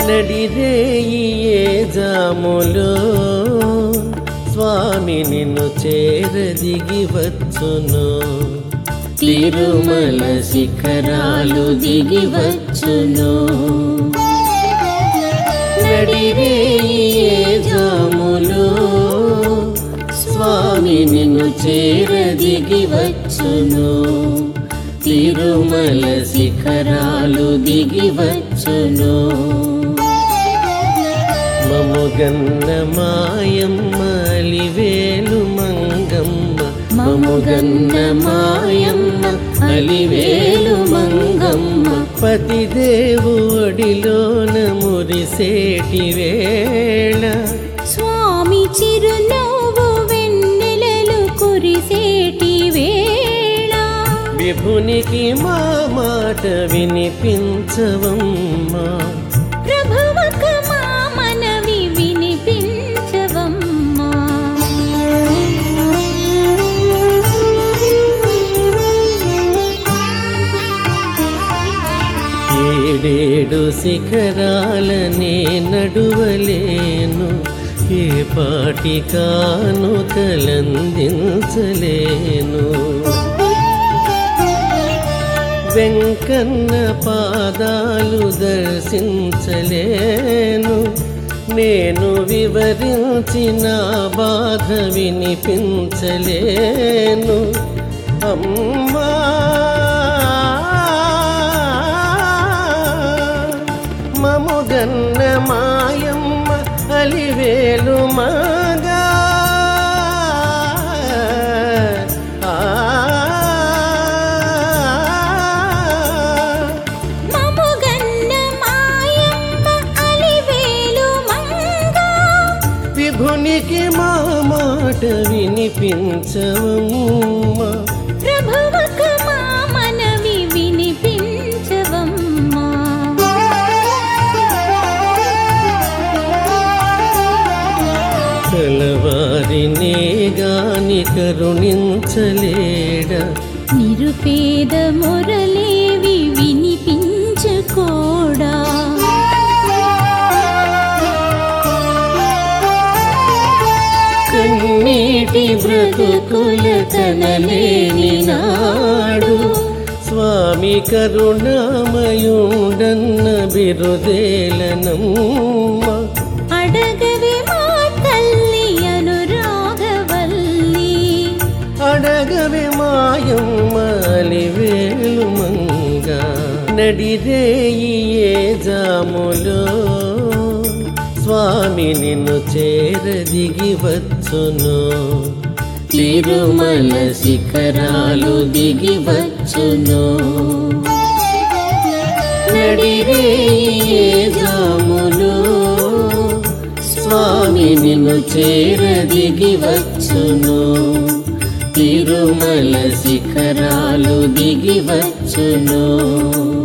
నడిరేయి ఏ జాములో స్వామి నిన్ను చేరదిగి వచ్చును, తిరుమల శిఖరాలు దిగి వచ్చును. నడిరేయి ఏ జాములో స్వామి నిన్ను చేరదిగి వచ్చును, తిరుమల శిఖరాలు దిగి వచ్చును. మముగన్న మాయమ్మ అలివేలు మంగమ్మ, మముగన్న మాయమ్మ అలివేలు మంగమ్మ, పతిదేవు ఒడిలోన మురిసేటి వేళ స్వామి చిరునవ్వు వెన్నెలలు కురిసేటి వేళ విభునికి మా మాట వినిపించవమ్మా, ప్రభువుకు మా మనవి వినిపించవమ్మా. ఏడేడు శిఖరాలనే నడువలేను, ఏ పాటి కానుకలందించలేను. వెంకన్న పాదాలు దర్శించలేను, నేను వివరించిన బాధ వినిపించలేను. అమ్మా మముగన్న మాయమ్మ అలివేలు మగా, మముగన్న మాయమ్మ అలివేలు మంగా, విభునికి మా మాట వినిపించవమ్మా, ప్రభువుకు మా మనవి వినిపించవమ్మా. కలవారినే గాని కరుణించలేడా, నిరుపేద మొరలేవి వినిపించుకోడా, కన్నీటి బ్రతుకుల కనలేని నాడు స్వామి కరుణామయుడన్న బిరుదేలనమ్మ. అడగవే మా తల్లి అనురాగవల్లి, అడగవే మాయమ్మ అలివేలు మంగ, నడిరేయి ఏ జాములో స్వామి నిన్ను చేరదిగి వచ్చును, తిరుమల శిఖరాలు దిగి వచ్చును. నడిరేయి ఏ జాములో స్వామి నిన్ను చేరదిగి వచ్చును, తిరుమల శిఖరాలు దిగి వచ్చును.